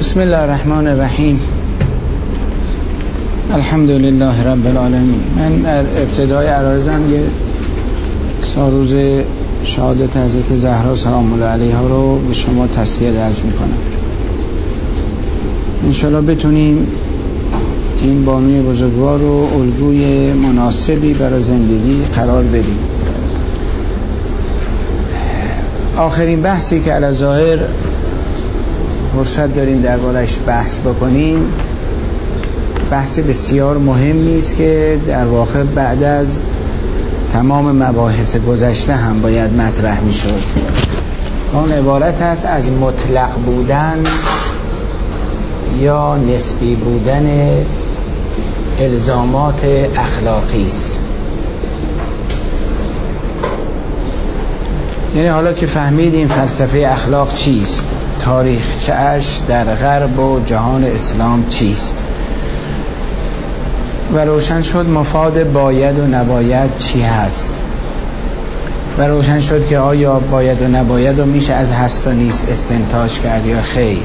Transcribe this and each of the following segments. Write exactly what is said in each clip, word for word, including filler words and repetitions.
بسم الله الرحمن الرحیم. الحمد لله رب العالمین. من در ابتدای عرایزم یه ساروز شهادت حضرت زهرا سلام الله علیها رو به شما تسلیه درز میکنم. انشالله بتونیم این بانوی بزرگوار رو الگوی مناسبی برای زندگی قرار بدیم. آخرین بحثی که علی ظاهر فرصت داریم دربارش بحث بکنیم، بحث بسیار مهمی است که در واقع بعد از تمام مباحث گذشته هم باید مطرح میشد. اون عبارت است از مطلق بودن یا نسبی بودن الزامات اخلاقی است. یعنی حالا که فهمیدیم فلسفه اخلاق چیست، تاریخچه‌اش در غرب و جهان اسلام چیست و روشن شد مفاد باید و نباید چی هست و روشن شد که آیا باید و نباید رو میشه از هست و نیست استنتاج کرد یا خیر.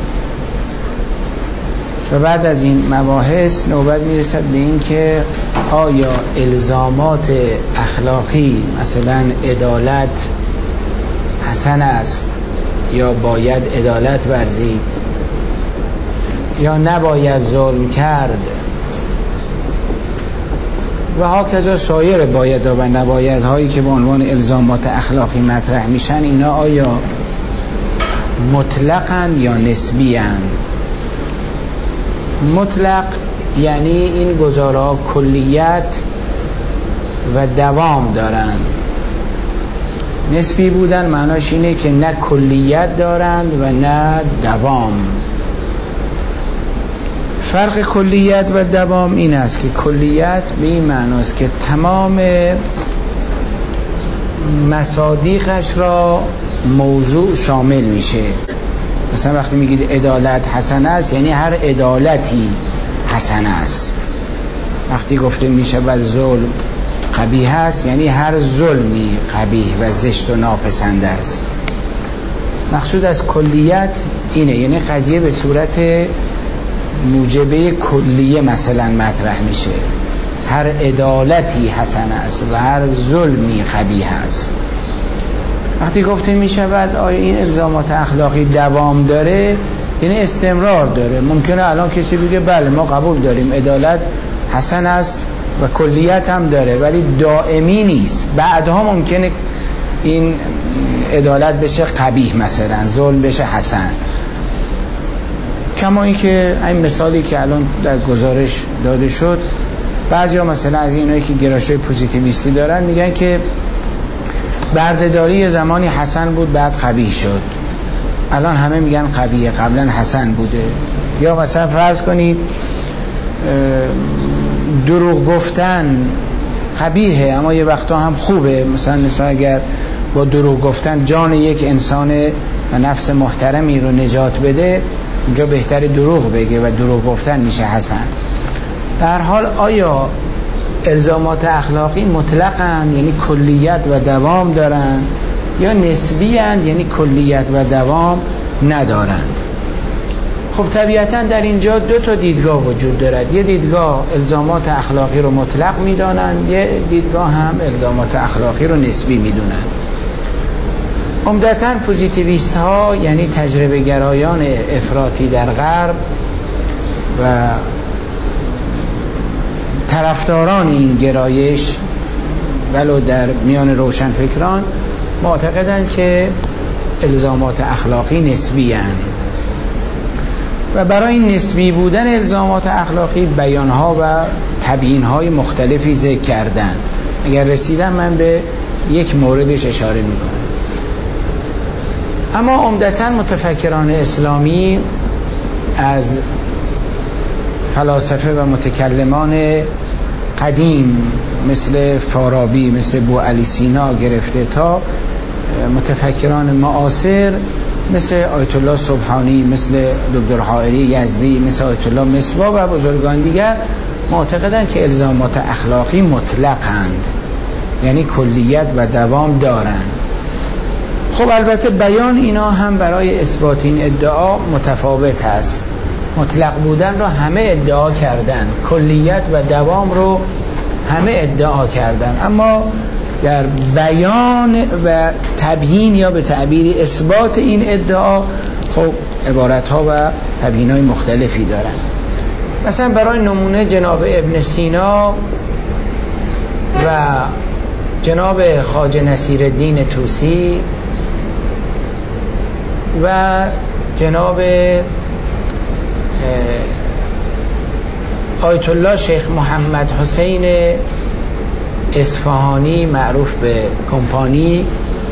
و بعد از این مباحث نوبت میرسد به این که آیا الزامات اخلاقی مثلا عدالت حسن است یا باید عدالت ورزید یا نباید ظلم کرد و هاکذا سایر باید و نباید هایی که به عنوان الزامات اخلاقی مطرح میشن، اینا آیا مطلقاً یا نسبیاً؟ مطلق یعنی این گزارها کلیت و دوام دارند. نسبی بودن معناش اینه که نه کلیت دارند و نه دوام. فرق کلیت و دوام این است که کلیت به این معناست که تمام مصادیقش را موضوع شامل میشه. مثلا وقتی میگید عدالت حسن است یعنی هر عدالتی حسن است. وقتی گفته میشه و ظلم قبیح است یعنی هر ظلمی قبیح و زشت و ناپسند است. مقصود از کلیت اینه، یعنی قضیه به صورت موجبه کلیه مثلا مطرح میشه. هر عدالتی حسن است و هر ظلمی قبیح است. وقتی گفته میشود آیا این الزامات اخلاقی دوام داره، یعنی استمرار داره. ممکنه الان کسی بگه بله ما قبول داریم عدالت حسن است و کلیت هم داره، ولی دائمی نیست. بعدها ممکنه این عدالت بشه قبیح، مثلا ظلم بشه حسن. کما اینکه این مثالی که الان در گزارش داده شد، بعضیا مثلا از اینایی که گرایش پوزیتیویستی دارن میگن که بردهداری زمانی حسن بود بعد قبیح شد، الان همه میگن قبیح، قبلا حسن بوده. یا مثلا فرض کنید دروغ گفتن قبیحه اما یه وقتا هم خوبه. مثلا مثلا اگر با دروغ گفتن جان یک انسان و نفس محترمی رو نجات بده، اونجا بهتر دروغ بگه و دروغ گفتن میشه حسن. در حال آیا الزامات اخلاقی مطلقاً یعنی کلیت و دوام دارند یا نسبیاً یعنی کلیت و دوام ندارند؟ خب طبیعتاً در اینجا دو تا دیدگاه وجود دارد. یه دیدگاه الزامات اخلاقی رو مطلق میدانند، یه دیدگاه هم الزامات اخلاقی رو نسبی میدونند. عمدتاً پوزیتیویست ها یعنی تجربه گرایان افراطی در غرب و طرفداران این گرایش ولو در میان روشنفکران معتقدند که الزامات اخلاقی نسبی هستند و برای این نسبی بودن الزامات اخلاقی بیانها و تبیینهای مختلفی ذکر کردن. اگر رسیدم من به یک موردش اشاره میکنم. اما عمدتاً متفکران اسلامی از فلاسفه و متکلمان قدیم مثل فارابی، مثل بوعلی سینا گرفته تا متفکران معاصر مثل آیت الله سبحانی، مثل دکتر حائری یزدی، مثل آیت الله مصباح و بزرگان دیگر معتقدند که الزامات اخلاقی مطلقند، یعنی کلیت و دوام دارند. خب البته بیان اینا هم برای اثبات این ادعا متفاوت هست. مطلق بودن رو همه ادعا کردن، کلیت و دوام رو همه ادعا کردن، اما در بیان و تبیین یا به تعبیر اثبات این ادعا خب عبارتها و تبیین‌های مختلفی دارن. مثلا برای نمونه جناب ابن سینا و جناب خواجه نصیرالدین طوسی و جناب آیت الله شیخ محمد حسین اصفهانی معروف به کمپانی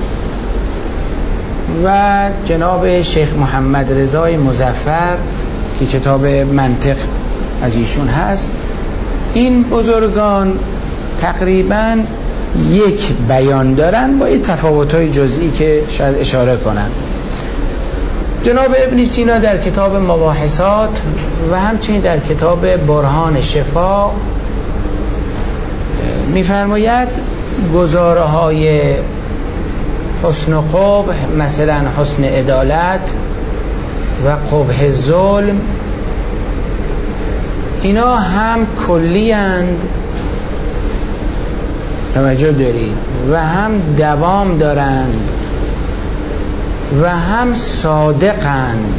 و جناب شیخ محمد رضای مظفر که کتاب منطق از ایشون هست، این بزرگان تقریباً یک بیان دارن با این تفاوت‌های جزئی که شاید اشاره کنن. جناب ابن سینا در کتاب مباحثات و همچنین در کتاب برهان شفا می‌فرماید گزاره‌های حسن و قبح، مثلا حسن عدالت و قبح ظلم، اینا هم کلی اند، توجه دارید، و هم دوام دارند و هم صادقند.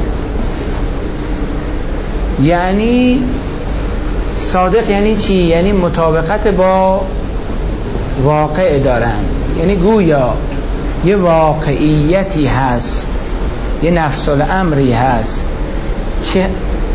یعنی صادق یعنی چی؟ یعنی مطابقت با واقع دارند، یعنی گویا یه واقعیتی هست، یه نفس الامری هست که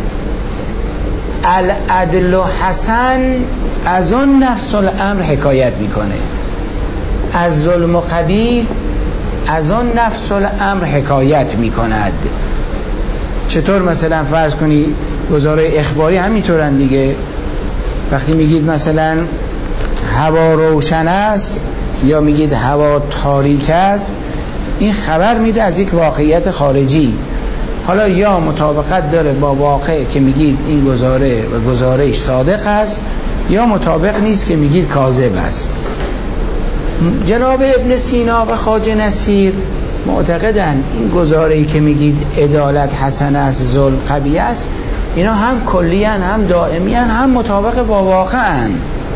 العدل و حسن از اون نفس الامر حکایت میکنه، از ظلم و قبیح از اون نفس الامر حکایت میکند. چطور؟ مثلا فرض کنی گزاره اخباری همینطورن دیگه. وقتی میگید مثلا هوا روشن است یا میگید هوا تاریک است، این خبر میده از یک واقعیت خارجی. حالا یا مطابقت داره با واقع که میگید این گزاره و گزارش صادق است، یا مطابق نیست که میگید کاذب است. جناب ابن سینا و خواجه نصیر معتقدن این گزاره‌ای که میگید عدالت حسن است، ظلم قبیح است، اینا هم کلیان، هم دائمیان، هم مطابق با واقعن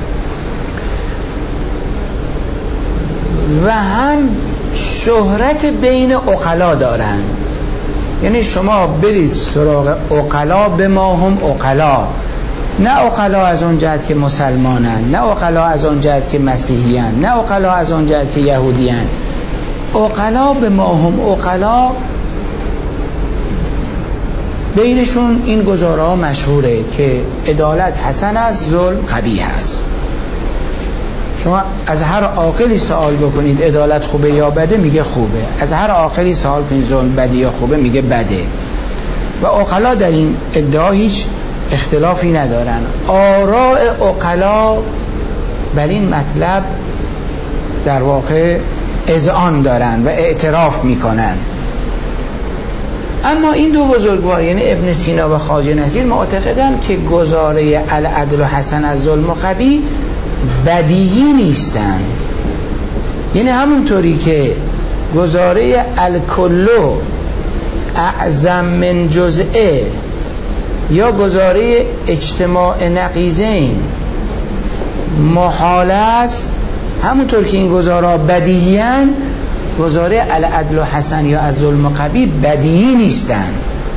و هم شهرت بین عقلا دارن. یعنی شما برید سراغ عقلا، به ما هم عقلا، نه عقلا از اون جهت که مسلمانن، نه عقلا از اون جهت که مسیحیان، نه عقلا از اون جهت که یهودیان. عقلا به ما هم عقلا، بینشون این گزاره ها مشهوره که عدالت حسن است، ظلم قبیح است. شما از هر عاقلی سوال بکنید عدالت خوبه یا بده، میگه خوبه. از هر عاقلی سوال کنید ظلم بده یا خوبه، میگه بده. و عقلا در این ادعا هیچ اختلافی ندارن. آراء عقلا بر این مطلب در واقع اذعان دارن و اعتراف میکنن. اما این دو بزرگوار یعنی ابن سینا و خواجه نصیر معتقدن که گزاره العدل و حسن از ظلم و قبیح بدیهی نیستن. یعنی همونطوری که گزاره الکلو اعظم من جزئه یا گزاره اجتماع نقیضین محال است، همونطور که این گزاره بدیهیان، گزاره العدل و حسن یا از ظلم و قبیح بدیهی نیستن،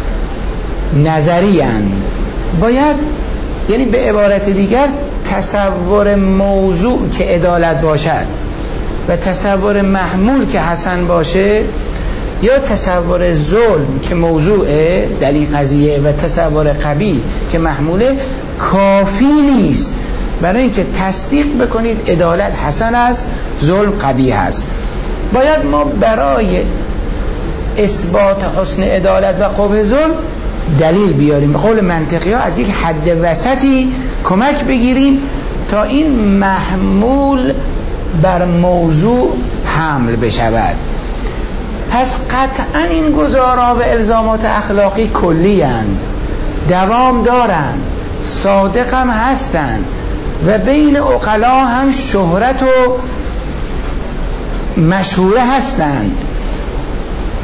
نظری اند. باید، یعنی به عبارت دیگر، تصور موضوع که عدالت باشد و تصور محمول که حسن باشه، یا تصور ظلم که موضوعه در این قضیه و تصور قبیح که محموله، کافی نیست برای اینکه تصدیق بکنید عدالت حسن است، ظلم قبیح است. باید ما برای اثبات حسن عدالت و قبح ظلم دلیل بیاریم، به قول منطقی ها از یک حد وسطی کمک بگیریم تا این محمول بر موضوع حمل بشود. پس قطعا این گزارا و الزامات اخلاقی کلی اند، دوام دارند، صادق هم هستند و بین عقلا هم شهرت و مشهوره هستند.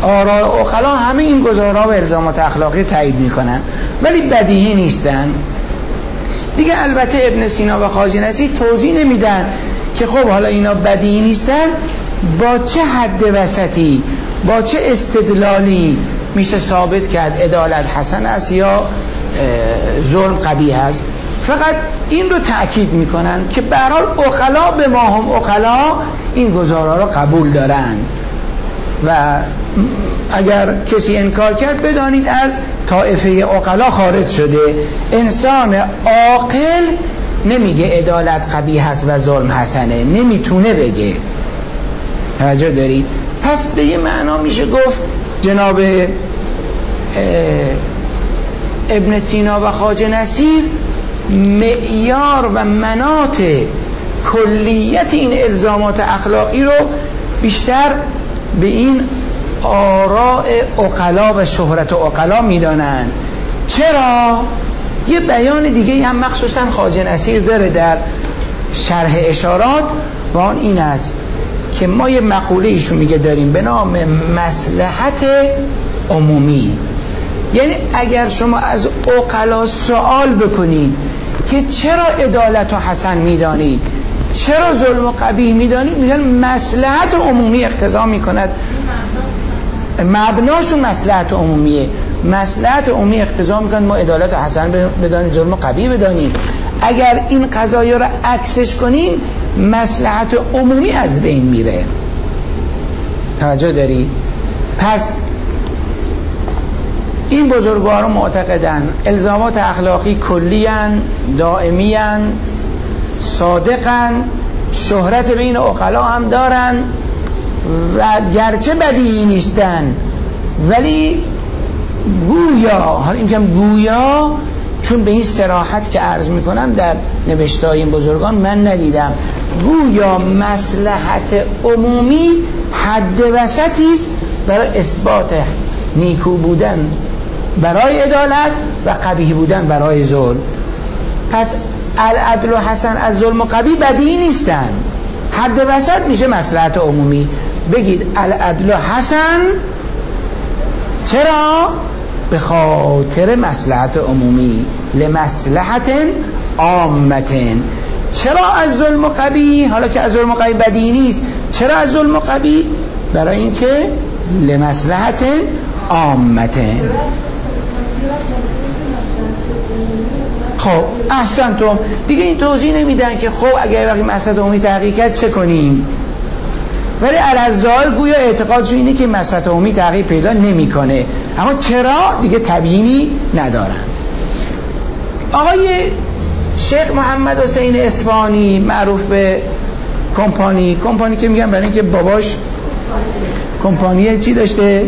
آراء عقلا همه این گزارها و الزامات اخلاقی تایید میکنن ولی بدیهی نیستن دیگه. البته ابن سینا و خواجه نصیر توضیح نمیدن که خب حالا اینا بدیهی نیستن، با چه حد وسطی با چه استدلالی میشه ثابت کرد عدالت حسن است یا ظلم قبیح است. فقط این رو تأکید میکنن که به هر حال عقلا به ما هم عقلا این گزارها رو قبول دارن و اگر کسی انکار کرد بدانید از طائفه عقلا خارج شده. انسان عاقل نمیگه عدالت قبیح است و ظلم حسنه، نمیتونه بگه. توجه دارید؟ پس به یه معنا میشه گفت جناب ابن سینا و خواجه نصیر معیار و مناط کلیت این الزامات اخلاقی رو بیشتر به این آراء عقلا و شهرت عقلا میدانند. چرا؟ یه بیان دیگه هم مخصوصا خواجه نصیر داره در شرح اشارات و آن این است که ما یه مقوله ایشون میگه داریم به نام مصلحت عمومی. یعنی اگر شما از عقلا سوال بکنید که چرا عدالت و حسن میدانید، چرا ظلم و قبیح میدانید، میگن مصلحت عمومی اقتضا میکند. مبناشون مصلحت عمومیه. مصلحت عمومی اقتضا میکند ما عدالت و حسن بدانیم، ظلم و قبیح بدانیم. اگر این قضایا رو عکسش کنیم مصلحت عمومی از بین میره. توجه داری؟ پس این بزرگواران معتقدن الزامات اخلاقی کلیان، دائمیان، صادقن، شهرت بین عقلا هم دارن و گرچه بدیهی نیستن ولی گویا، حالا این میگم گویا چون به این صراحت که عرض میکنم در نوشته‌های این بزرگان من ندیدم، گویا مصلحت عمومی حد وسطی است برای اثبات نیکو بودن برای عدالت و قبیح بودن برای ظلم. پس العدل و حسن از ظلم و قبیح بدیهی نیستن، حد وسط میشه مصلحت عمومی. بگید العدل و حسن چرا؟ به خاطر مصلحت عمومی، لمصلحت عامت. چرا از ظلم و قبیح؟ حالا که از ظلم و قبیح بدیهی نیست، چرا از ظلم و قبیح؟ برای اینکه لمصلحت عامت. خب احسنتم. دیگه این توضیح نمیدن که خب اگر وقتی مصلحت عمومی تحقیق کرد چه کنیم، ولی الظاهر گویا اعتقادشون اینه که مصلحت عمومی تغییر پیدا نمیکنه، اما چرا دیگه تبیینی ندارن. آقای شیخ محمد حسین اصفهانی معروف به کمپانی، کمپانی که میگن برای اینکه باباش کمپانی چی داشته؟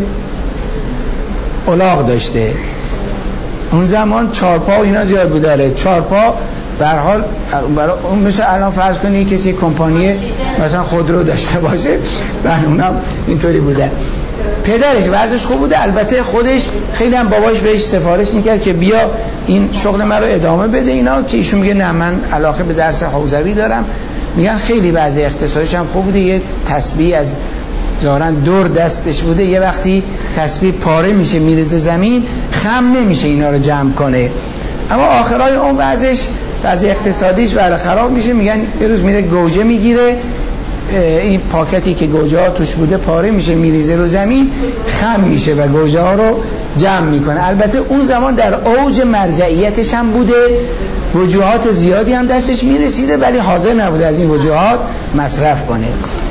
الاغ داشته. اون زمان چارپا و اینا زیاد بود داره. چارپا به هر حال برای اون میشه الان فرض کنی کسی کمپانی مثلا خودرو داشته باشه و اونم اینطوری بوده. پدرش وضعش خوب بوده، البته خودش خیلی هم باباش بهش سفارش میکرد که بیا این شغل من رو ادامه بده اینا، که ایشون میگه نه من علاقه به درس حوزوی دارم. میگن خیلی وضع اقتصادیش هم خوب بوده، یه تسبیح از دارن دور دستش بوده، یه وقتی تسبیح پاره میشه میرزه زمین خم نمیشه اینا رو جمع کنه، اما آخرای اون وضعش وضع اقتصادیش برای خراب میشه. میگن یه روز میره گوجه میگیره، این پاکتی که گوجه ها توش بوده پاره میشه میریزه رو زمین خم میشه و گوجه ها رو جمع میکنه. البته اون زمان در اوج مرجعیتش هم بوده، وجوهات زیادی هم دستش میرسیده ولی حاضر نبوده از این وجوهات مصرف کنه.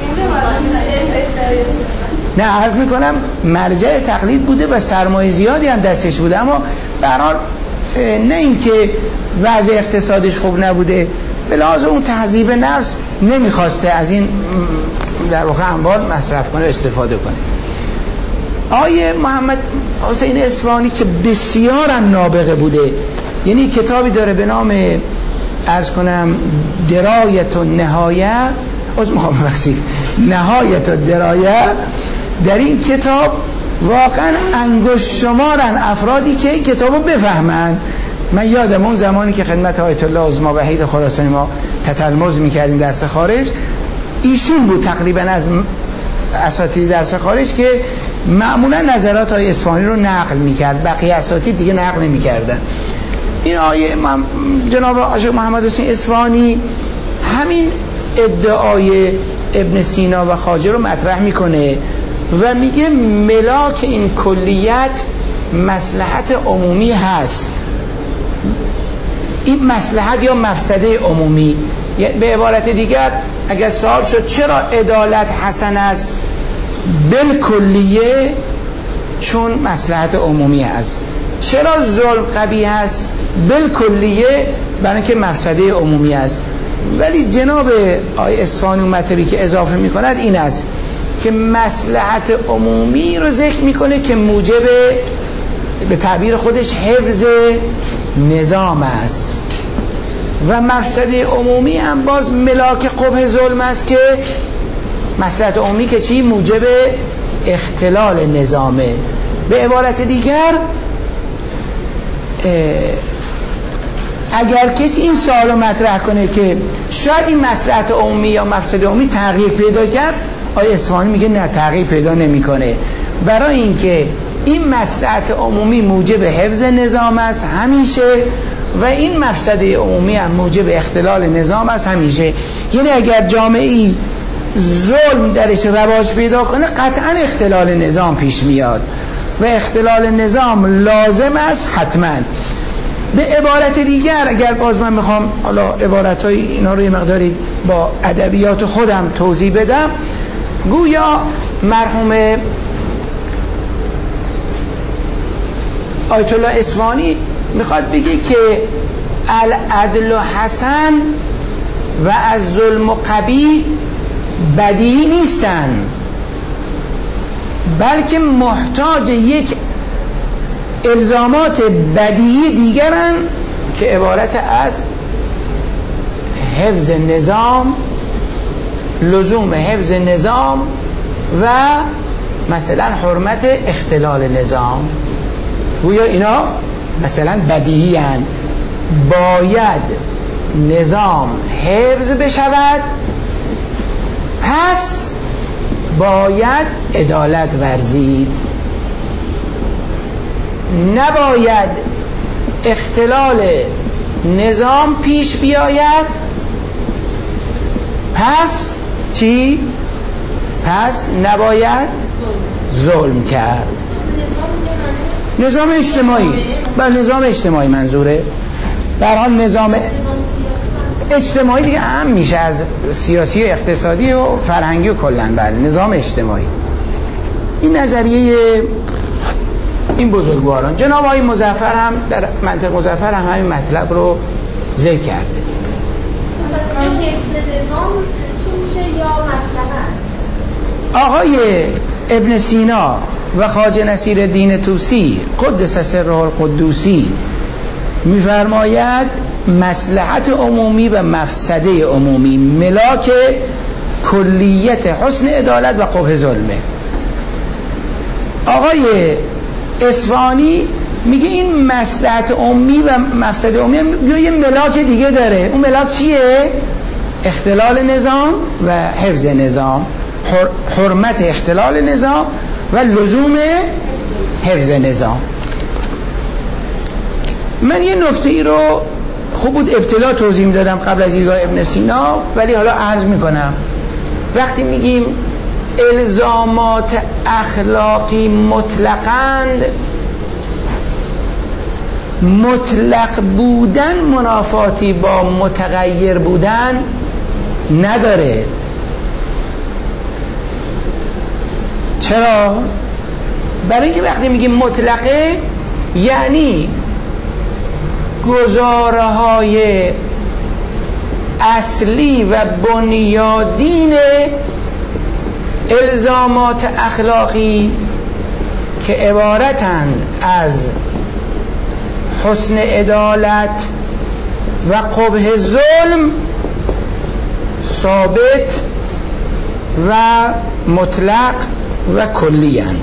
نه عرض میکنم مرجع تقلید بوده و سرمایه زیادی هم دستش بوده، اما به هر حال نه اینکه وضع اقتصادش خوب نبوده، به لحاظ اون تهذیب نفس نمیخواسته از این در واقع اموال مصرف کنه استفاده کنه. آقای محمد حسین اصفهانی که بسیار هم نابغه بوده، یعنی کتابی داره به نام عرض کنم درایت و نهایه، از میخوام بخشید نهایت و درایه. در این کتاب واقعا انگشت شمارن افرادی که این کتابو بفهمن. من یادم اون زمانی که خدمت آیت الله عظما وحید خراسانی ما تتلمذ میکردیم درس خارج، ایشون بود تقریبا از اساتید درس خارج که معمولا نظرات آقای اصفهانی رو نقل میکرد، بقیه اساتید دیگه نقل نمیکردن. این آقای جناب عاشق محمد حسین اصفهانی همین ادعای ابن سینا و خواجه رو مطرح میکنه و میگه ملاک این کلیت مصلحت عمومی هست. این مصلحت یا مفسده عمومی، به عبارت دیگر اگر سوال شد چرا عدالت حسن است بالکلیه، چون مصلحت عمومی است. چرا ظلم قبیح است بالکلیه، برای اینکه مفسده عمومی است. ولی جناب آقای اصفهانی مطلبی که اضافه میکند این است که مصلحت عمومی رو ذکر میکنه که موجب به تعبیر خودش حفظ نظام است و مفسده عمومی هم باز ملاک قبح ظلم است که مصلحت عمومی که چی؟ موجب اختلال نظامه. به عبارت دیگر اگر کسی این سوال رو مطرح کنه که شاید این مصلحت عمومی یا مفسده عمومی تغییر پیدا کرد، آقای اصفهانی میگه نه، تغییر پیدا نمیکنه، برای اینکه این مصلحت عمومی موجب حفظ نظام است همیشه و این مفسده عمومی هم موجب اختلال نظام است همیشه. یعنی اگر جامعه‌ای ظلم درش رواج پیدا کنه قطعا اختلال نظام پیش میاد و اختلال نظام لازم است حتما. به عبارت دیگر اگر باز من میخوام حالا عبارتهای اینا رو یه مقداری با ادبیات خودم توضیح بدم، گویا مرحوم آیت الله اصفهانی میخواد بگه که العدل و حسن و از ظلم و قبیح بدیهی نیستن، بلکه محتاج یک الزامات بدیهی دیگرن که عبارت از حفظ نظام، لزوم حفظ نظام و مثلا حرمت اختلال نظام. گویا اینا مثلا بدیهی هستند، باید نظام حفظ بشود، پس باید عدالت ورزید، نباید اختلال نظام پیش بیاید، پس چی؟ پس نباید ظلم کرد. نظام اجتماعی، بر نظام اجتماعی منظوره. در حال نظام اجتماعی دیگه هم میشه از سیاسی و اقتصادی و فرهنگی و کلن. بله، نظام اجتماعی. این نظریه این بزرگواران. جناب آقای مظفر هم در منطق مظفر هم همین مطلب رو ذکر کرده. آقای ابن سینا و خواجه نصیرالدین طوسی قدس سره القدوسی می‌فرماید مصلحت عمومی و مفسده عمومی ملاک کلیت حسن عدالت و قبح ظلمه. آقای اصفهانی میگه این مصلحت عمومی و مفسده عمومی یا یه ملاک دیگه داره. اون ملاک چیه؟ اختلال نظام و حفظ نظام، حرمت اختلال نظام و لزوم حفظ نظام. من یه نکته ای رو خوب بود ابتدا توضیح میدادم قبل از دیدگاه ابن سینا، ولی حالا عرض میکنم. وقتی میگیم الزامات اخلاقی مطلقاند، مطلق بودن منافاتی با متغیر بودن نداره. چرا؟ برای اینکه وقتی میگیم مطلقه یعنی گزارهای اصلی و بنیادین الزامات اخلاقی که عبارتند از حسن عدالت و قبح ظلم ثابت و مطلق و کلی اند.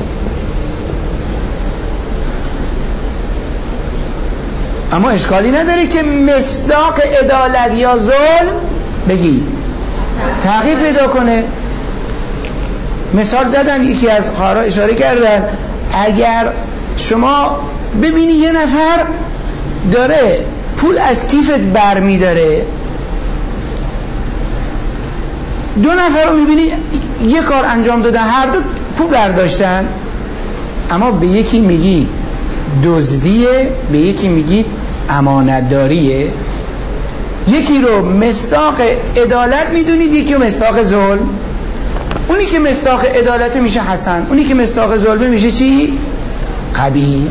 اما اشکالی نداره که مصداق عدالت یا ظلم بگید تغییر پیدا کنه. مثال زدن، یکی از خواهرها اشاره کردن، اگر شما ببینی یه نفر داره پول از کیفت بر می داره، دو نفر رو می بینی یه کار انجام دادن، هر دو پول برداشتن، اما به یکی میگی دزدیه، به یکی میگی امانتداریه، یکی رو مصداق عدالت میدونید، یکی رو مصداق ظلم. اونی که مصداق عدالت میشه حسن، اونی که مصداق ظلم میشه چی؟ قبیح.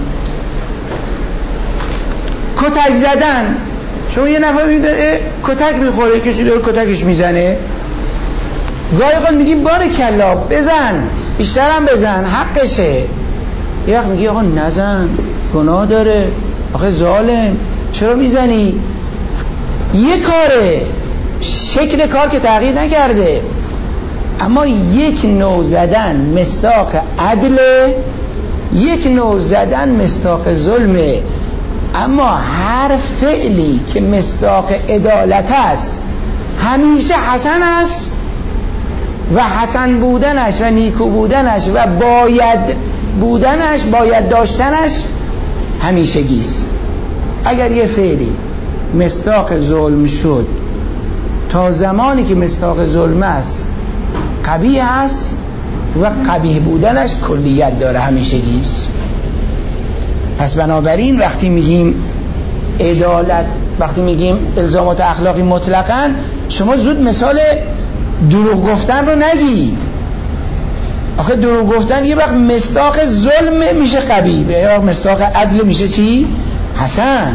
کتک زدن، شما یه نفر میدونه کتک میخوره، کسی داره کتکش میزنه، گاهی اوقات میگیم بارکلا بزن، بیشترم بزن، حقشه. یه وقت میگی آقا نزن، گناه داره، آخه ظالم، چرا میزنی؟ یه کاره، شکل کار که تغییر نکرده، اما یک نوع زدن مصداق عدل، یک نوع زدن مصداق ظلمه. اما هر فعلی که مصداق عدالت است همیشه حسن است و حسن بودنش و نیکو بودنش و باید بودنش، باید داشتنش همیشگیست. اگر یه فعلی مصداق ظلم شد، تا زمانی که مصداق ظلم است قبیح است و قبیح بودنش کلیت داره، همیشگیست. پس بنابراین وقتی میگیم عدالت، وقتی میگیم الزامات اخلاقی مطلقاً، شما زود مثال دروغ گفتن رو نگید. آخه دروغ گفتن یه وقت مصداق ظلم میشه قبیح، یه وقت مصداق عدل میشه چی؟ حسن.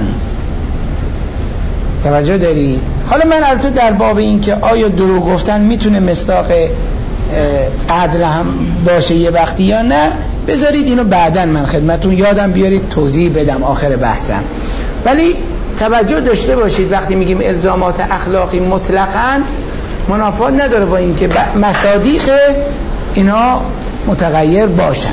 توجه دارید؟ حالا من البته در باب این که آیا دروغ گفتن میتونه مصداق عدل هم باشه یه وقتی یا نه، بذارید اینو بعداً من خدمتون یادم بیارید توضیح بدم آخر بحثم. ولی توجه داشته باشید وقتی میگیم الزامات اخلاقی مطلقاً، منافات نداره با این که مصادیق اینا متغیر باشن.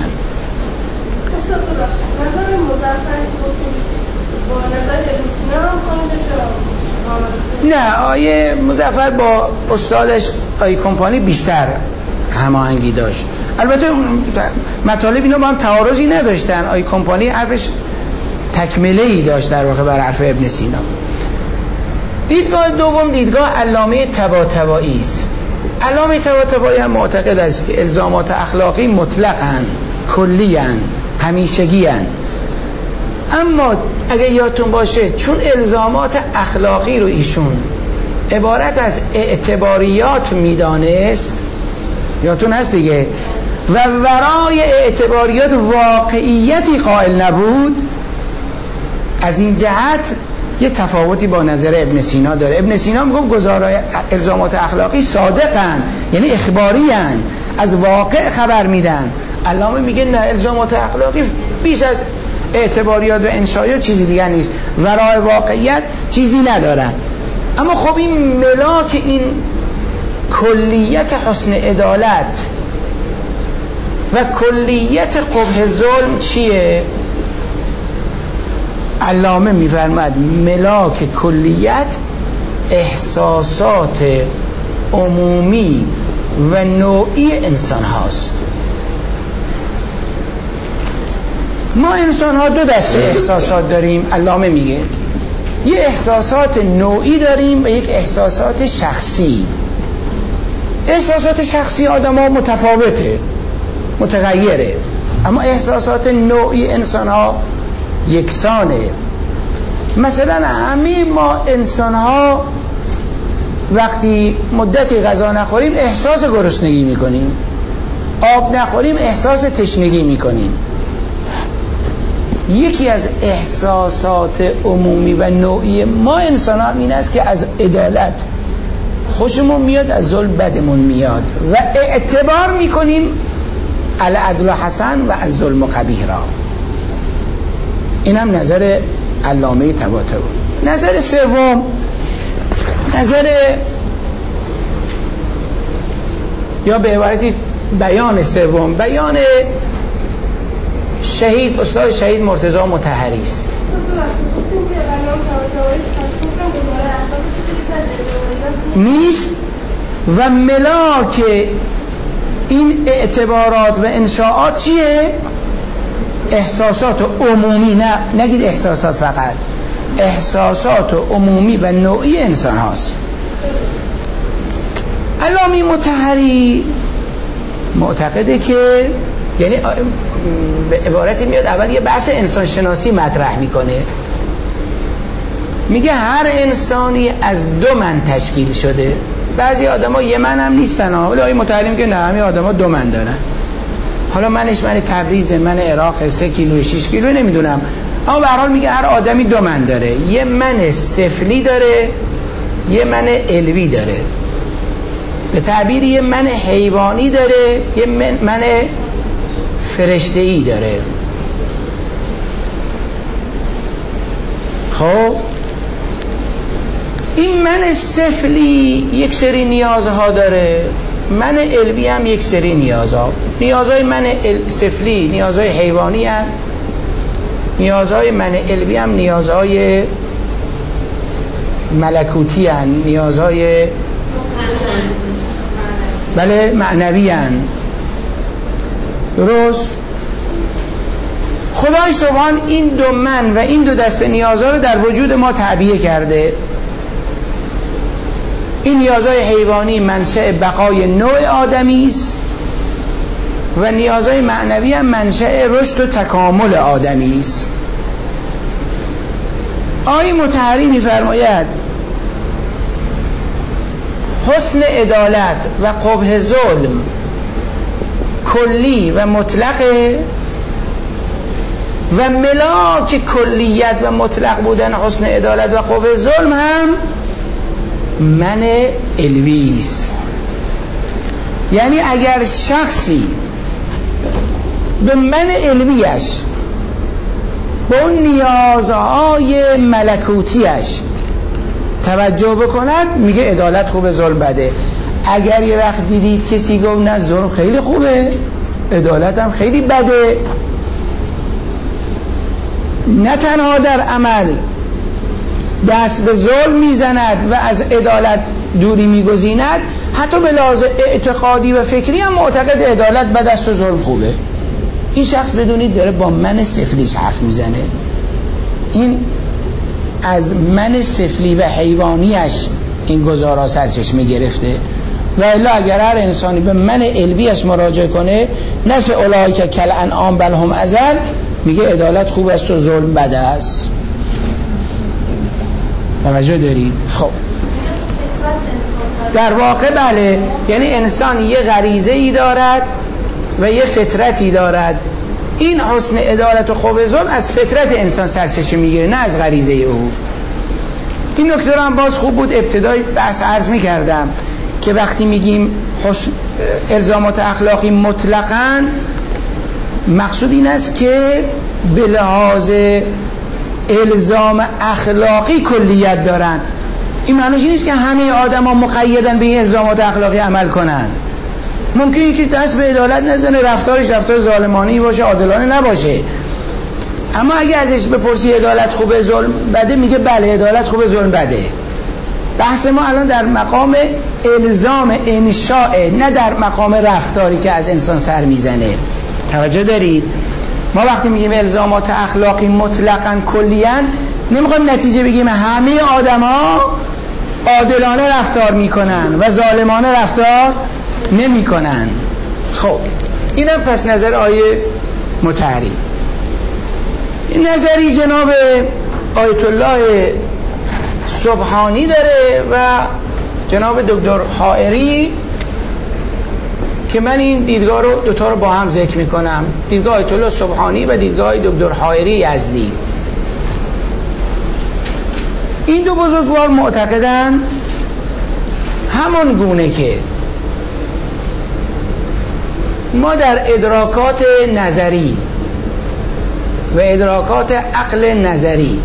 نه، آیه مظفر با استادش آیه کمپانی بیشتر هماهنگی داشت. البته مطالب اینا با هم تعارضی نداشتن، آیه کمپانی حرفش تکمله‌ای داشت در واقع بر حرف ابن سینا. دیدگاه دوم دیدگاه علامه طباطبایی است. علامه طباطبایی هم معتقد است که الزامات اخلاقی مطلقاً، کلیاً، همیشگیاً. اما اگه یادتون باشه چون الزامات اخلاقی رو ایشون عبارت از اعتباریات میدانست، یادتون هست دیگه، و ورای اعتباریات واقعیتی قائل نبود، از این جهت یه تفاوتی با نظر ابن سینا داره. ابن سینا میگه گزارای الزامات اخلاقی صادقن، یعنی اخباریان، از واقع خبر میدن. علامه میگه نه، الزامات اخلاقی بیش از اعتباریات و انشایات چیزی دیگر نیست، ورای واقعیت چیزی ندارن. اما خب این ملاک این کلیت حسن عدالت و کلیت قبح ظلم چیه؟ علامه میفرماد ملاک کلیت احساسات عمومی و نوعی انسان هاست. ما انسان ها دو دسته احساسات داریم، علامه میگه یه احساسات نوعی داریم و یک احساسات شخصی. احساسات شخصی آدم ها متفاوته، متغیره، اما احساسات نوعی انسان ها یکسانه. مثلا همه ما انسان ها وقتی مدتی غذا نخوریم احساس گرسنگی میکنیم، آب نخوریم احساس تشنگی میکنیم. یکی از احساسات عمومی و نوعی ما انسان ها این است که از عدالت خوشمون میاد، از ظلم بدمون میاد و اعتبار میکنیم العدل حسن و از ظلم قبیح را. این هم نظر علامه طباطبایی. نظر سوم، نظر یا به عبارتی بیان سوم، بیان شهید استاد شهید مرتضی مطهری است. نیست و ملاک این اعتبارات و انشاءات چیه؟ احساسات عمومی، نه نگید احساسات فقط، احساسات عمومی و نوعی انسان هاست. علامه مطهری معتقده که، یعنی به عبارتی میاد اول یه بحث انسان شناسی مطرح میکنه، میگه هر انسانی از دو من تشکیل شده. بعضی آدم ها یه من هم نیستن، ولی آقای مطهری میگه نه، همین آدم ها دو من دارن. حالا منش من تبریز، من عراق، سه کیلو شش کیلو نمیدونم، اما به هر حال میگه هر آدمی دو من داره، یه من سفلی داره، یه من علوی داره. به تعبیر یه من حیوانی داره، یه من, من فرشته‌ای داره. خب این من سفلی یک سری نیازها داره، من علوی هم یک سری نیازها. نیازهای من سفلی نیازهای حیوانی هم، نیازهای من علوی هم نیازهای ملکوتی هم، نیازهای بله معنوی هم. درست؟ خدای سبحان این دو من و این دو دسته نیازها رو در وجود ما تعبیه کرده. این نیازهای حیوانی منشأ بقای نوع آدمی است و نیازهای معنوی هم منشأ رشد و تکامل آدمی است. آقای مطهری می‌فرماید حسن عدالت و قبح ظلم کلی و مطلقه و ملاک کلیت و مطلق بودن حسن عدالت و قبح ظلم هم من علوی است. یعنی اگر شخصی به من علویش، به اون نیازهای ملکوتیش توجه بکند، میگه عدالت خوبه ظلم بده. اگر یه وقت دیدید کسی گفت نه ظلم خیلی خوبه، عدالت هم خیلی بده، نه تنها در عمل دست به ظلم میزند و از عدالت دوری میگزیند، حتی به لحاظ اعتقادی و فکری هم معتقد عدالت بد است و ظلم خوبه. این شخص بدونید داره با من سفلیش حرف میزنه. این از من سفلی و حیوانیش این گزارا سرچشمه گرفته، و الا اگر هر انسانی به من علویش مراجعه کنه، نشه اولئک کالانعام بل هم اضل، میگه عدالت خوب است و ظلم بد است. توجه دارید؟ خب در واقع بله، یعنی انسان یه غریزه ای دارد و یه فطرتی دارد. این حسن عدالت و قبح ظلم از فطرت انسان سرچشمه میگیره، نه از غریزه او. این نکته رو هم باز خوب بود ابتدای بحث عرض میکردم که وقتی میگیم الزامات اخلاقی مطلقاً، مقصود این است که به لحاظ الزام اخلاقی کلیت دارن. این معنیش نیست که همه آدم ها مقیدن به این الزامات اخلاقی عمل کنن. ممکنه یکی دست به عدالت نزنه، رفتارش رفتار ظالمانه‌ای باشه، عادلانه نباشه، اما اگه ازش بپرسی عدالت خوبه ظلم بده، میگه بله عدالت خوبه ظلم بده. بحث ما الان در مقام الزام انشاء، نه در مقام رفتاری که از انسان سر میزنه. توجه دارید؟ ما وقتی میگیم الزامات اخلاقی مطلقاً کلیاً، نمیخوایم نتیجه بگیم همه آدم‌ها عادلانه رفتار میکنن و ظالمانه رفتار نمیکنن. خب اینم پس نظر آیه مطهری. این نظری جناب آیت الله سبحانی داره و جناب دکتر حائری، که من این دیدگاه رو دوتا رو با هم ذکر میکنم، دیدگاه آیت الله سبحانی و دیدگاه دکتر حائری یزدی. این دو بزرگوار معتقدن همان گونه که ما در ادراکات نظری و ادراکات عقل نظری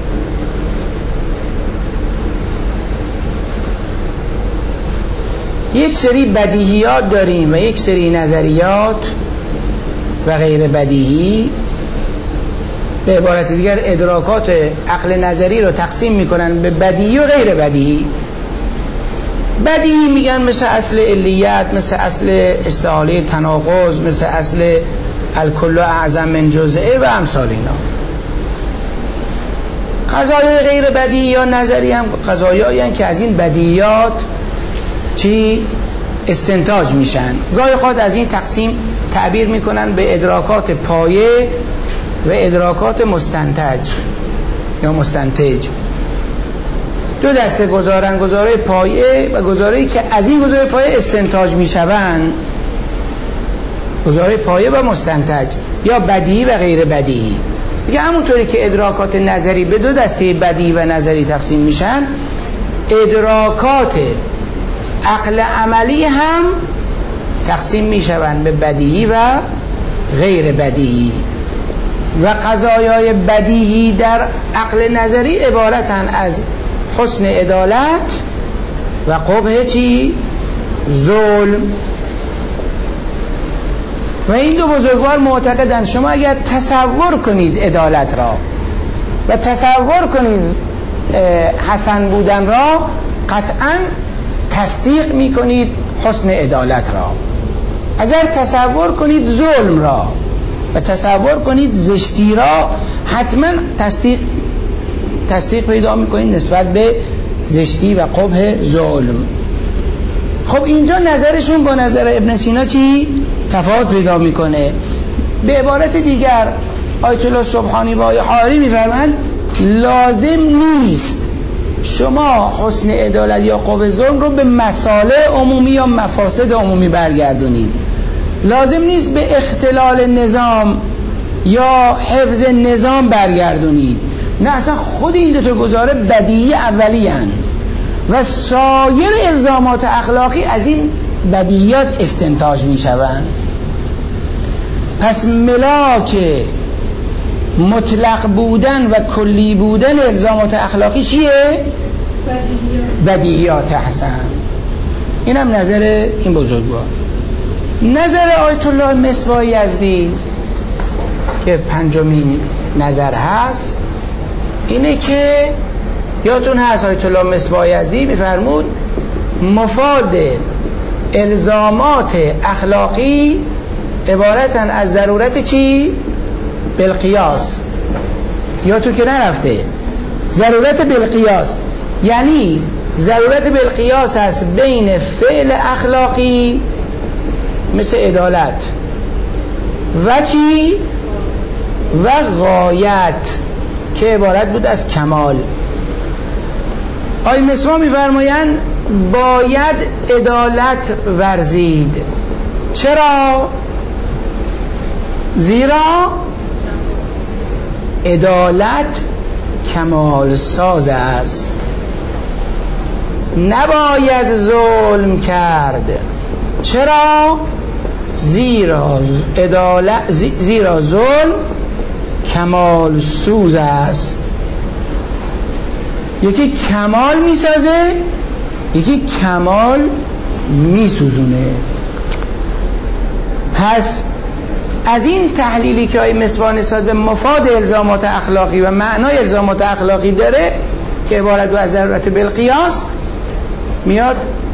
یک سری بدیهیات داریم و یک سری نظریات و غیر بدیهی، به عبارت دیگر ادراکات عقل نظری رو تقسیم میکنن به بدیهی و غیر بدیهی. بدیهی میگن مثل اصل علیت، مثل اصل استعاله تناقض، مثل اصل الکل اعظم من جزئه و امثال اینا. قضایای غیر بدیهی یا نظری هم قضایایی هستند که از این بدیهیات چی استنتاج میشن. گاهی خود از این تقسیم تعبیر میکنن به ادراکات پایه و ادراکات مستنتج یا مستنتج. دو دسته گزارن، گزاره پایه و گزاره‌ای که از این گزاره پایه استنتاج میشوند. گزاره پایه و مستنتج یا بدیهی و غیر بدیهی. دیگه همونطوری که ادراکات نظری به دو دسته بدیهی و نظری تقسیم میشن، ادراکات عقل عملی هم تقسیم میشوند به بدیهی و غیر بدیهی. و قضایای بدیهی در عقل نظری عبارتن از حسن عدالت و قبح چی؟ ظلم. و این دو بزرگوار معتقدند شما اگر تصور کنید عدالت را و تصور کنید حسن بودن را، قطعا تصدیق می کنید حسن عدالت را. اگر تصور کنید ظلم را و تصور کنید زشتی را، حتما تصدیق تصدیق پیدا می کنید نسبت به زشتی و قبح ظلم. خب اینجا نظرشون با نظر ابن سینا چی؟ تفاوت پیدا میکنه. به عبارت دیگر آیت الله سبحانی با آیه حاری میفرمند لازم نیست شما حسن عدالت یا قبح ظلم رو به مصالح عمومی یا مفاسد عمومی برگردونید. لازم نیست به اختلال نظام یا حفظ نظام برگردونید. نه، اصلا خود این دو تا گزاره بدیهی اولی هستند و سایر الزامات اخلاقی از این بدیهیات استنتاج می شوند. پس ملاک مطلق بودن و کلی بودن الزامات اخلاقی چیه؟ بدیهیات, بدیهیات هستند. این هم نظر این بزرگوار. نظر آیت الله مصباح یزدی که پنجمین نظر هست اینه که یادتون هست آیت الله مصباح یزدی میفرمود مفاد الزامات اخلاقی عبارتن از ضرورت چی؟ بالقیاس. یادتون که نرفته ضرورت بالقیاس یعنی ضرورت بالقیاس هست بین فعل اخلاقی مثل عدالت و چی؟ و غایت که عبارت بود از کمال. آی مصباح می‌فرمایند باید عدالت ورزید. چرا؟ زیرا عدالت کمال ساز است. نباید ظلم کرد. چرا؟ زیرا عدالت زیرا ظلم کمال سوز است. یکی کمال میسازه، یکی کمال میسوزونه. پس از این تحلیلی که آیه مصباح نسبت به مفاد الزامات اخلاقی و معنای الزامات اخلاقی داره که عبارت از ضرورت بالقیاس، میاد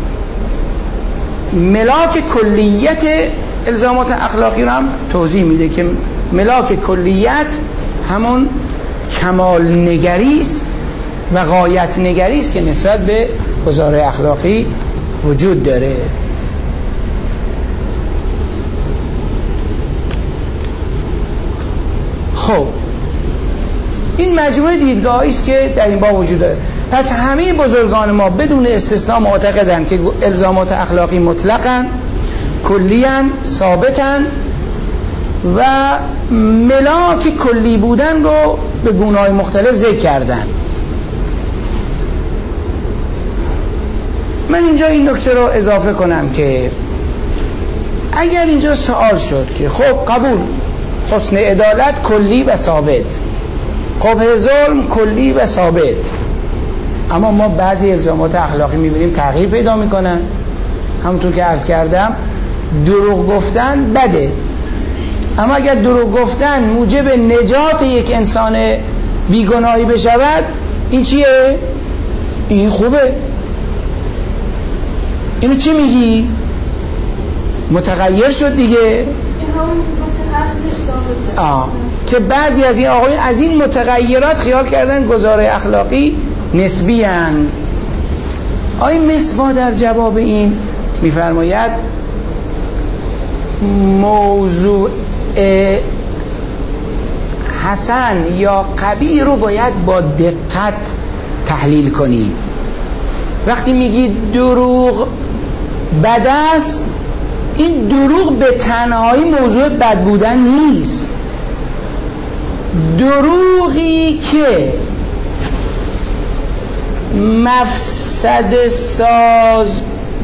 ملاک کلیت الزامات اخلاقی رو هم توضیح میده که ملاک کلیت همون کمال نگریست و غایت نگریست که نسبت به گزاره اخلاقی وجود داره. خب این مجموعه دیدگاهی است که در این باب وجود داره. پس همه بزرگان ما بدون استثناء معتقدند که الزامات اخلاقی مطلقاً، کلیاً، ثابتاً و ملاک کلی بودن رو به گونه‌های مختلف ذکر کردن. من اینجا این نکته رو اضافه کنم که اگر اینجا سوال شد که خب قبول، حسن عدالت کلی و ثابت، قبح ظلم کلی و ثابت، اما ما بعضی الزامات اخلاقی میبینیم تغییر پیدا میکنن. همونطور که عرض کردم دروغ گفتن بده، اما اگر دروغ گفتن موجب نجات یک انسان بیگناهی بشود، این چیه؟ این خوبه. اینو چی میگی؟ متغیر شد دیگه. آه. که بعضی از این آقایون از این متغیرات خیال کردن گزاره اخلاقی نسبی هن. آقای مصباح در جواب این میفرماید موضوع حسن یا قبیح رو باید با دقت تحلیل کنید. وقتی میگید دروغ بد است، این دروغ به تنهایی موضوع بد بودن نیست. دروغی که مفسد ساز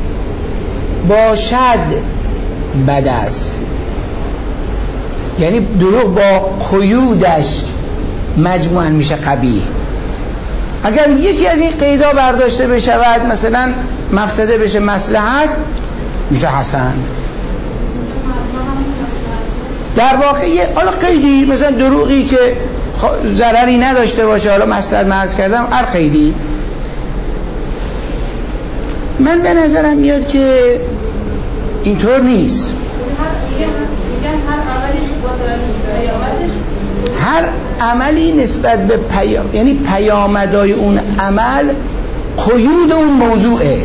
باشد بد است. یعنی دروغ با قیودش مجموعاً میشه قبیح. اگر یکی از این قیدا برداشته بشود، مثلا مفسده بشه مصلحت، میشه حسن. در واقع حالا قیدی، مثلا دروغی که ضرری نداشته باشه، حالا مصلحت مرز کردم، هر قیدی. من به نظرم میاد که اینطور نیست. هر عملی نسبت به پیام، یعنی پیامدهای اون عمل قیود اون موضوعه.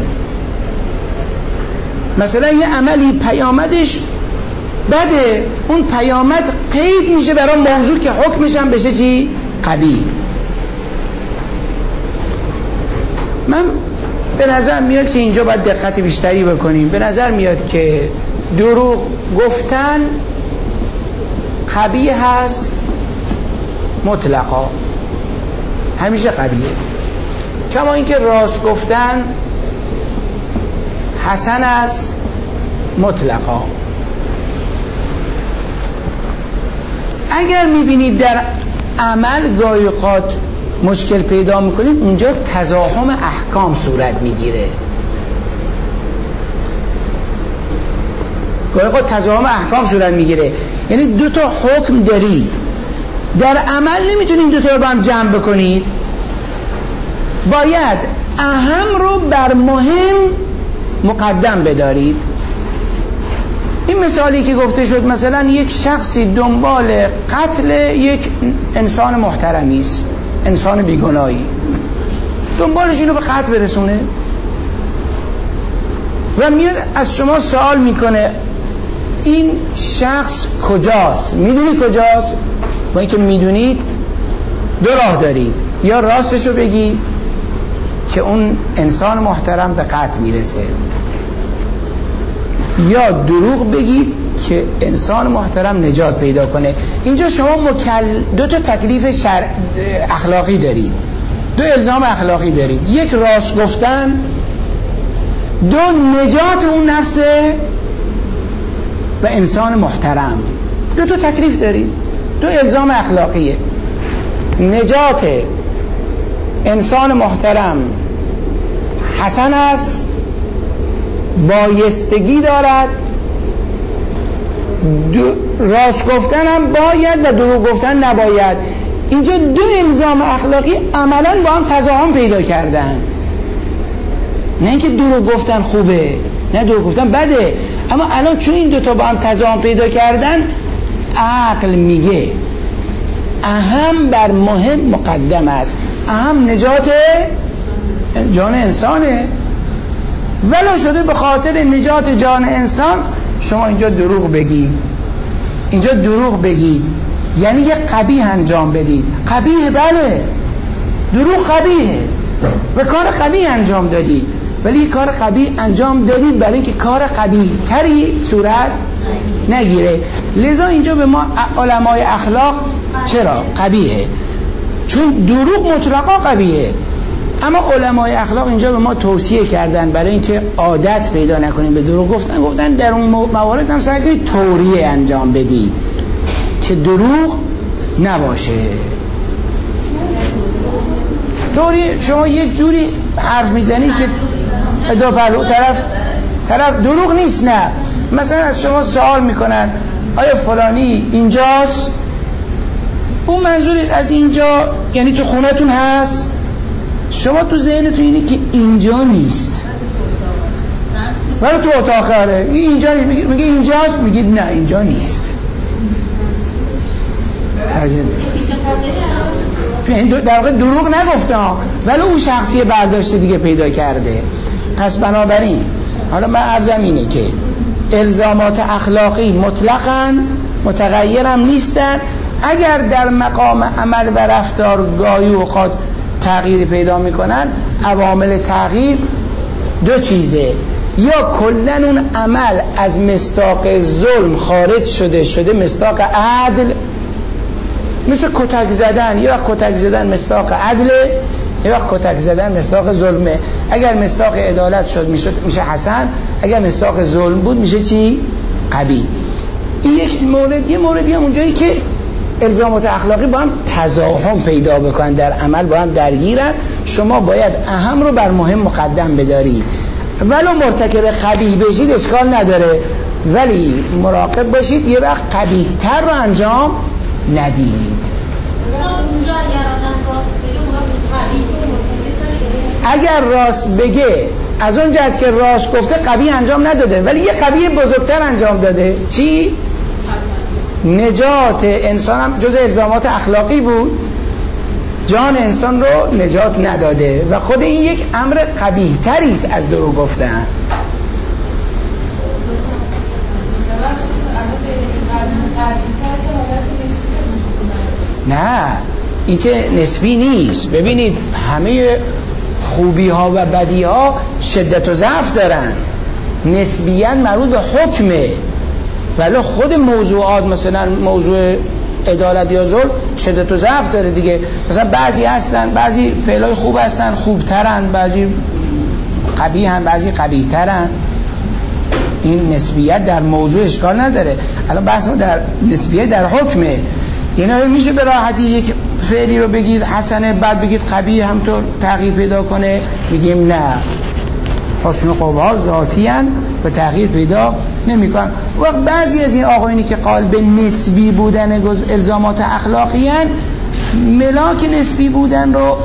مثلا یه عملی پیامدش بده، اون پیامد قید میشه برای موضوع که حکمش هم بشه چی؟ قبیح. من به نظر میاد که اینجا باید دقت بیشتری بکنیم. به نظر میاد که دروغ گفتن قبیح هست مطلقا، همیشه قبیحه. کما اینکه راست گفتن حسن است مطلقا. اگر میبینید در عمل گاهی اوقات مشکل پیدا میکنید، اونجا تزاحم احکام صورت میگیره. گاهی اوقات تزاحم احکام صورت میگیره، یعنی دو تا حکم دارید، در عمل نمیتونید دو تا رو با هم جمع بکنید. باید اهم رو بر مهم مقدم بدارید. این مثالی که گفته شد، مثلا یک شخصی دنبال قتل یک انسان محترمی است، انسان بیگناهی، دنبالش اینو به قتل برسونه و میاد از شما سوال میکنه این شخص کجاست؟ میدونی کجاست؟ با اینکه میدونید دو راه دارید، یا راستشو بگی که اون انسان محترم به قتل میرسه، یا دروغ بگید که انسان محترم نجات پیدا کنه. اینجا شما مکل... دو تا تکلیف شر... اخلاقی دارید، دو الزام اخلاقی دارید. یک راست گفتن، دو نجات اون نفس و انسان محترم. دو تا تکلیف دارید، دو الزام اخلاقیه. نجات انسان محترم حسن است، بایستگی دارد. راست گفتن هم باید و دروغ گفتن نباید. اینجا دو الزام اخلاقی عملا با هم تضاهم پیدا کردن. نه اینکه دروغ گفتن خوبه، نه دروغ گفتن بده، اما الان چون این دوتا با هم تضاهم پیدا کردن، عقل میگه اهم بر مهم مقدم است. اهم نجات جان انسانه، ولو شده به خاطر نجات جان انسان شما اینجا دروغ بگید، اینجا دروغ بگید، یعنی یه قبیح انجام بدید. قبیح، بله، دروغ قبیحه و کار قبیح انجام دادید، ولی یه کار قبیح انجام دادید برای اینکه کار قبیح تری صورت نگیره. لذا اینجا به ما علمای اخلاق چرا قبیحه؟ چون دروغ مطلقا قبیحه، اما علمای اخلاق اینجا به ما توصیه کردن برای اینکه عادت پیدا نکنیم به دروغ گفتن. گفتن در اون موارد هم سعی کنید توریه انجام بدید که دروغ نباشه. توری شما یک جوری حرف میزنی که دو پهلو طرف طرف دروغ نیست. نه، مثلا از شما سوال میکنن آیا فلانی اینجاست؟ اون منظور از اینجا یعنی تو خونتون هست؟ شما تو ذهنتون اینه که اینجا نیست. ولی تو اتاق آره اینجا نیست، میگه اینجاست، میگید نه اینجا نیست. در واقع دروغ نگفتم ولی اون شخصی برداشت دیگه پیدا کرده. پس بنابراین حالا من عرضم اینه که الزامات اخلاقی مطلقاً متغیرم نیستن. اگر در مقام عمل و رفتار گاهی اوقات تغییر پیدا میکنن، عوامل تغییر دو چیزه: یا کلن اون عمل از مصداق ظلم خارج شده شده مصداق عدل، مثل کتک زدن، یه وقت کتک زدن مصداق عدله، یه وقت کتک زدن مصداق ظلمه. اگر مصداق عدالت شد میشه میشه حسن، اگر مصداق ظلم بود میشه چی؟ قبیح. این یک مورد. یه موردی هم اونجایی که الزامات اخلاقی با هم تزاحم پیدا بکنن، در عمل با هم درگیرن، شما باید اهم رو بر مهم مقدم بدارید. ولو مرتکب قبیح بشید اشکال نداره، ولی مراقب باشید یه وقت قبیح تر رو انجام ندید. اگر راست بگه از اون جهت که راست گفته قبیح انجام نداده، ولی یه قبیح بزرگتر انجام داده. چی؟ نجات انسان هم جز الزامات اخلاقی بود، جان انسان رو نجات نداده و خود این یک امر قبیح تری است از دروغ گفتن. نه این که نسبی نیست. ببینید همه خوبی ها و بدی ها شدت و ضعف دارن، نسبیاً مربوط به حکمه، ولی خود موضوعات مثلا موضوع عدالت یا ظلم شدت و ضعف داره دیگه. مثلا بعضی هستن، بعضی فعلای خوب هستن خوبترن، بعضی قبیحن، بعضی قبیحترن. این نسبیت در موضوع اشکال نداره. الان بحث ما در نسبیت در حکمه. یعنی میشه به راحتی یک فعلی رو بگید حسنه بعد بگید قبیح همطور تغییر پیدا کنه؟ میگیم نه، حسن و خوبها ذاتی هن و تغییر پیدا نمی کنن. وقت بعضی از این آقایانی که قائل به نسبی بودن الزامات اخلاقی هن، ملاک نسبی بودن رو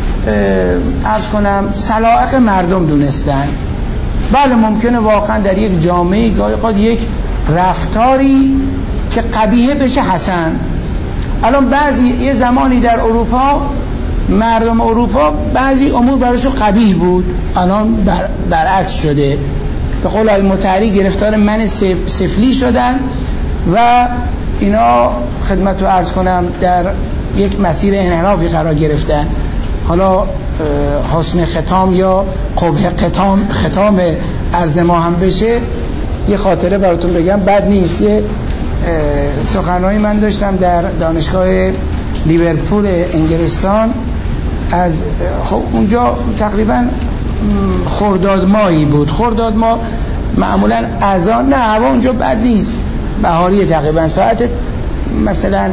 عرض کنم سلائق مردم دونستن. بله ممکنه واقعا در یک جامعه گاهی اوقات یک رفتاری که قبیحه بشه حسن. الان بعضی یه زمانی در اروپا مردم اروپا بعضی امور براشون قبیح بود، الان بر برعکس شده. به قول آقای مطهری گرفتار من سفلی شدن و اینا خدمت رو عرض کنم در یک مسیر انحرافی قرار گرفتن. حالا حسن ختام یا قبح ختام ختام عرض ما هم بشه، یه خاطره براتون بگم بد نیست. یه سخنرانی من داشتم در دانشگاه لیورپول انگلستان. از خب اونجا تقریبا خرداد ماهی بود. خرداد ماه معمولا اذان، نه هوا اونجا بد نیست، بهاری تقریبا ساعت مثلا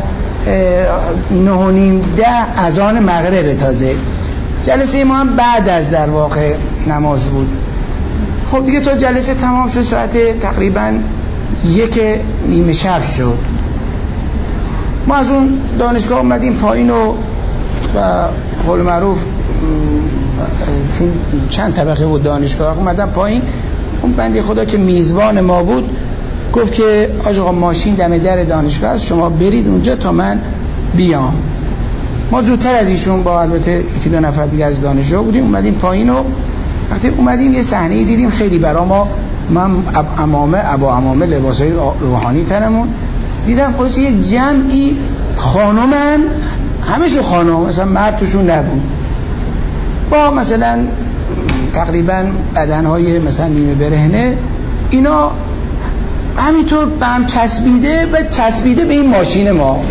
نه و نیم ده اذان مغرب. تازه جلسه ما هم بعد از در واقع نماز بود. خب دیگه تا جلسه تمام شد ساعت تقریبا یک نیمه شب شد. ما از اون دانشگاه اومدیم پایین و و قول معروف چند طبقه بود دانشگاه، اومدم پایین. اون بنده خدا که میزبان ما بود گفت که آقا ماشین دم در دانشگاه است، شما برید اونجا تا من بیام. ما زودتر از ایشون با البته یکی دو نفر دیگه از دانشجو بودیم اومدیم پایین و وقتی اومدیم یه صحنه دیدیم خیلی برا ما، من عمامه ابا عمامه لباسای روحانی تنمون دیدم، خلاص یه جمعی خانومن، همشون خانم، مثلا مرد توشون نبود، با مثلا تقریبا بدنهای مثلا نیمه برهنه، اینا همینطور به هم چسبیده و چسبیده به این ماشین ما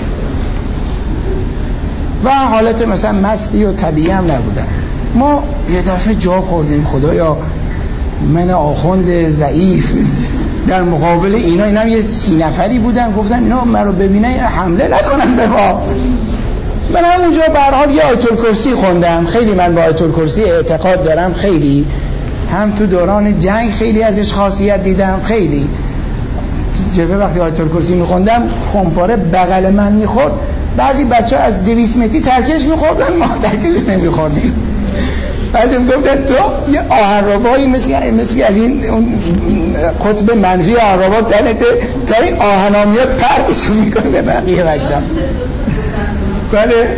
و حالت مثلا مستی و طبیعی هم نبودن. ما یه دفعه جا خوردیم خدایا، من آخوند ضعیف در مقابل اینا، اینا هم یه سی نفری بودن، گفتم اینا من رو ببینن حمله نکنن به ما. من هم اونجا به هر حال یه آیت الکرسی خوندم، خیلی من با آیت الکرسی اعتقاد دارم، خیلی هم تو دوران جنگ خیلی ازش خاصیت دیدم، خیلی جبه وقتی آیت الکرسی میخوندم خمپاره بغل من میخورد، بعضی بچه ها از دویست متری ترکش میخوردن، ما ترکش نمیخوردیم. بعضی میگفتن تو یه آهنربایی مثل مثل از این اون قطب منفی آهنربا تنته تا این آهنا میاد پرتشون میکنه به بقیه بچه‌ها. بله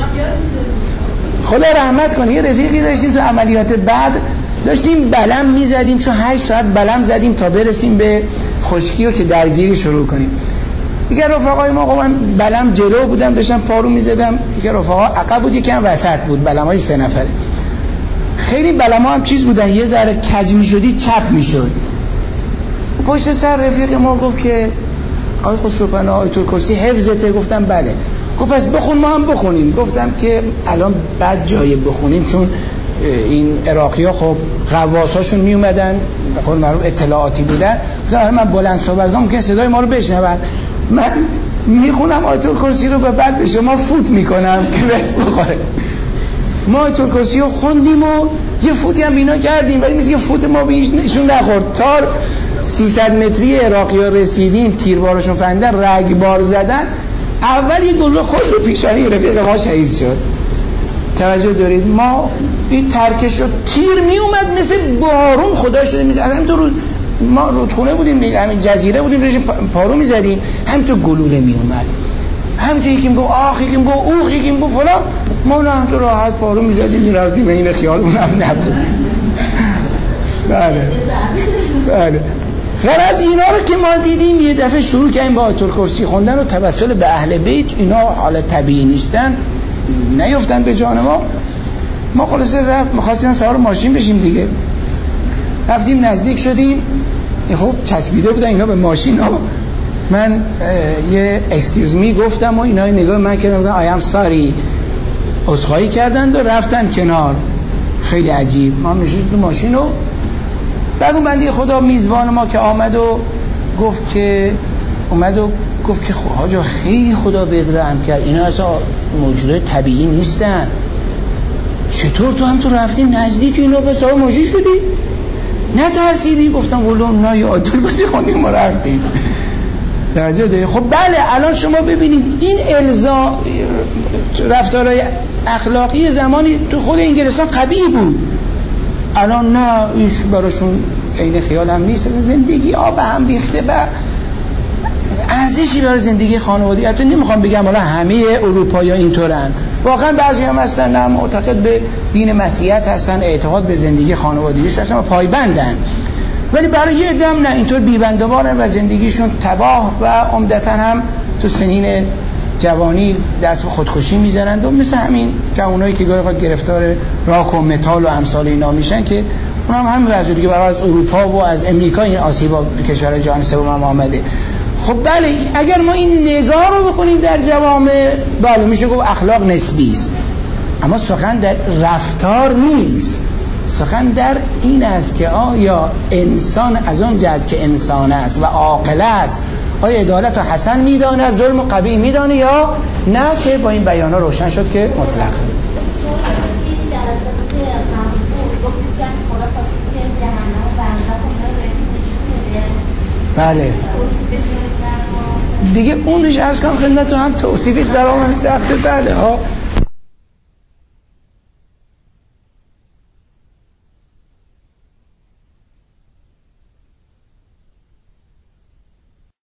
خدا رحمت کنه. یه رفیقی داشتیم تو عملیات بعد داشتیم بلم میزدیم، چون هشت ساعت بلم زدیم تا برسیم به خشکی و که درگیری شروع کنیم. یکی رفقای ما من بلم جلو بودم داشتم پارو میزدم، یکی رفقا عقب بود یکی هم وسط بود، بلمای سه نفره. خیلی بلما هم چیز بودن، یه ذره کج میشدی چپ میشد. پشت سر رفیق ما گفت که آقای خسروپناه آیت الکرسی حفظته؟ گفتم بله. گفت پس بخون ما هم بخونیم. گفتم که الان بد جای بخونیم، چون این عراقی ها خب غواصاشون می اومدن بقول معروف اطلاعاتی بودن. گفتم من بلند صحبت کنم که صدای ما رو بشنون، من میخونم آیت الکرسی رو و بعد به شما فوت میکنم که بهت بخوره. ما آیت الکرسی رو خوندیم و یه فوتی هم بینا کردیم، ولی مثل که فوت ما بهشون نخورد. تا سیصد متری عراقی ها رسیدیم، تیربارشون فهمیدن، رگبار زدن، اول یه گلوله خود رو پیشانی رفیق ما شهید شد. توجه دارید؟ ما این ترکش رو تیر می اومد مثل بارون، خدا شده میز هم تو رو ما رودخونه بودیم، همین جزیره بودیم، داشتیم پارو میزدیم، هم تو گلوله می اومد، هم تو یکی میگو آخ، یکی میگو اوخ، یکی میگو فلان، ما نه هم تو راحت پارو میزدیم میرفتیم، این خیال اونم نبود. بله بله. غرض اینا رو که ما دیدیم یه دفعه شروع کردیم با آیت الکرسی خوندن و توسل به اهل بیت، اینا حالت طبیعی نیستن، نیفتن به جان ما. ما خلاصه رفت می‌خواستیم سوار ماشین بشیم دیگه، رفتیم نزدیک شدیم، خب چسبیده بودن اینا به ماشین ها. من یه excuse me گفتم و اینا نگاه من کردن، گفتن I am sorry، عذرخواهی کردند و رفتن کنار. خیلی عجیب. ما نشستیم تو ماشین و بعد اون بنده خدا میزبان ما که آمد و گفت که اومد و گفت که حاجا خیلی خدا بهت رحم کرد، اینا اصلا موجودات طبیعی نیستن، چطور تو هم تو رفتیم نزدیک اینا به سوار ماشین شدی؟ نترسیدی؟ گفتم ولو نه یا آیت الکرسی خوندیم ما رفتیم. توجه داری؟ خب بله الان شما ببینید این الزام رفتارهای اخلاقی زمانی تو خود انگلستان قبیح بود، الان نه، ایش براشون عین خیال هم نیست. زندگی ها به هم ریخته و ارزشی داره زندگی خانوادگی. البته نمیخوام بگم حالا همه اروپایی‌ها اینطورن، واقعا بعضی هم هستن نه معتقد به دین مسیحیت هستن، اعتقاد به زندگی خانوادگیش هستن و پایبندن، ولی برای یه دم نه، اینطور بی‌بندوبارن و زندگیشون تباه و عمدتاً هم تو سنین جوانی دست به خودکشی میزنند و مثل همین جوانایی که گاهی اوقات گرفتار راک و متال و امثال اینا میشن که اونم هم همین وضعیتی که برای از اروپا و از امریکا این آسیبا کشورهای جهان سوم هم آمده. خب بله اگر ما این نگاه رو بکنیم در جوامع، بله میشه گفت اخلاق نسبی است، اما سخن در رفتار نیست، سخن در این است که آیا انسان از اون جهت که انسان است و عاقل است آیا عدالت و حسن میداند، ظلم و قبیح میدانه یا نه، که با این بیانا روشن شد که مطلق. بله دیگه اونش عرض کنم خدمتتون هم توصیفش برای من سخته. بله ها